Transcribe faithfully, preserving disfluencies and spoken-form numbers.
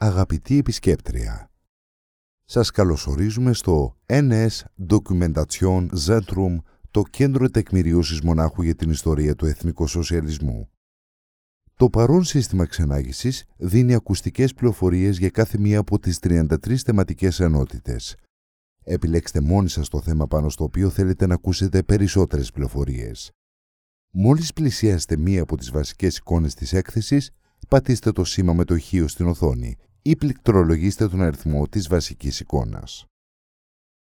Αγαπητή επισκέπτρια, σας καλωσορίζουμε στο Εν Ες Dokumentation Zentrum, το κέντρο τεκμηρίωσης μονάχου για την ιστορία του εθνικοσοσιαλισμού. Το παρόν σύστημα ξενάγησης δίνει ακουστικές πληροφορίες για κάθε μία από τις τριάντα τρεις θεματικές ενότητες. Επιλέξτε μόνοι σας το θέμα πάνω στο οποίο θέλετε να ακούσετε περισσότερες πληροφορίες. Μόλις πλησιάσετε μία από τις βασικές εικόνες της έκθεσης, πατήστε το σήμα με το ηχείο στην οθόνη ή πληκτρολογήστε τον αριθμό της βασικής εικόνας.